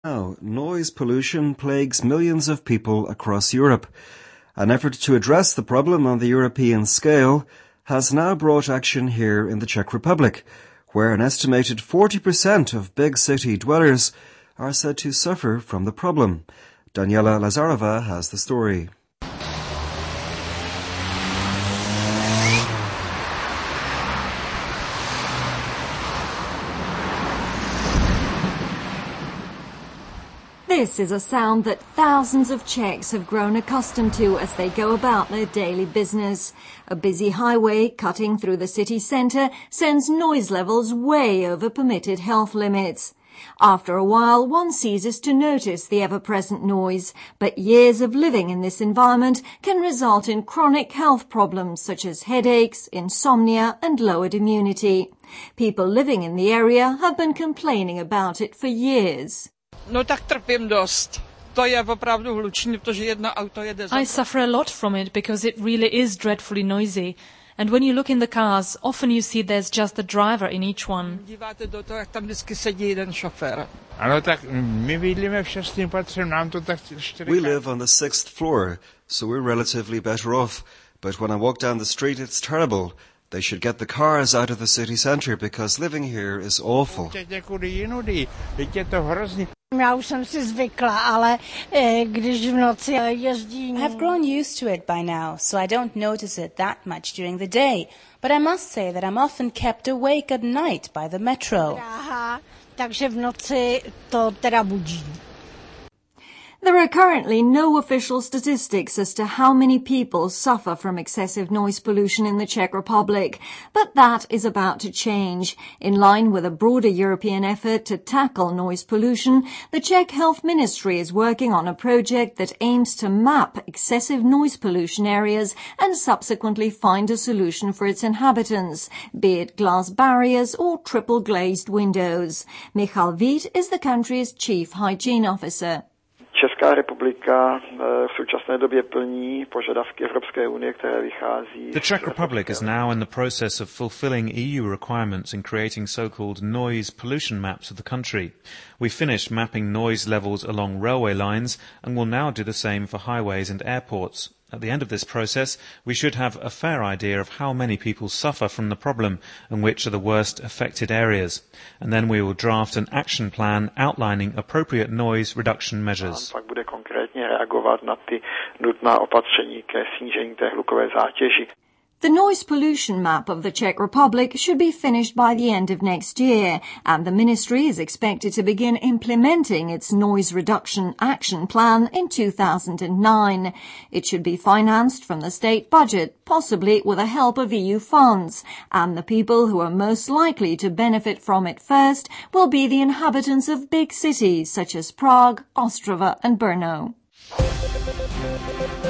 Now, noise pollution plagues millions of people across Europe. An effort to address the problem on the European scale has now brought action here in the Czech Republic, where an estimated 40% of big city dwellers are said to suffer from the problem. Daniela Lazarova has the story. This is a sound that thousands of Czechs have grown accustomed to as they go about their daily business. A busy highway cutting through the city centre sends noise levels way over permitted health limits. After a while, one ceases to notice the ever-present noise, but years of living in this environment can result in chronic health problems such as headaches, insomnia and lowered immunity. People living in the area have been complaining about it for years. No tak trpím dost. To je opravdu hlučný, protože jedno auto jede za... I suffer a lot from it because it really is dreadfully noisy. And when you look in the cars, often you see there's just a driver in each one. Díváte do toho, jak tam vždycky sedí jeden šofér. Ano, tak my bydlíme v 6. patře, nám to tak 4. We live on the 6th floor, so we're relatively better off. But when I walk down the street, it's terrible. They should get the cars out of the city centre because living here is awful. Já už jsem si zvykla, ale když v noci jezdí... I've grown used to it by now, so I don't notice it that much during the day. But I must say that I'm often kept awake at night by the metro. Dráha, takže v noci to teda budí. There are currently no official statistics as to how many people suffer from excessive noise pollution in the Czech Republic, but that is about to change. In line with a broader European effort to tackle noise pollution, the Czech Health Ministry is working on a project that aims to map excessive noise pollution areas and subsequently find a solution for its inhabitants, be it glass barriers or triple glazed windows. Michal Vít is the country's chief hygiene officer. Česká republika v současné době plní požadavky Evropské unie, které vychází. The Czech Republic is now in the process of fulfilling EU requirements in creating so-called noise pollution maps of the country. We finished mapping noise levels along railway lines and will now do the same for highways and airports. At the end of this process, we should have a fair idea of how many people suffer from the problem and which are the worst affected areas. And then we will draft an action plan outlining appropriate noise reduction measures. Pak bude konkrétně reagovat na ty nutná opatření ke snížení té hlukové zátěži. The noise pollution map of the Czech Republic should be finished by the end of next year, and the ministry is expected to begin implementing its noise reduction action plan in 2009. It should be financed from the state budget, possibly with the help of EU funds, and the people who are most likely to benefit from it first will be the inhabitants of big cities such as Prague, Ostrava and Brno.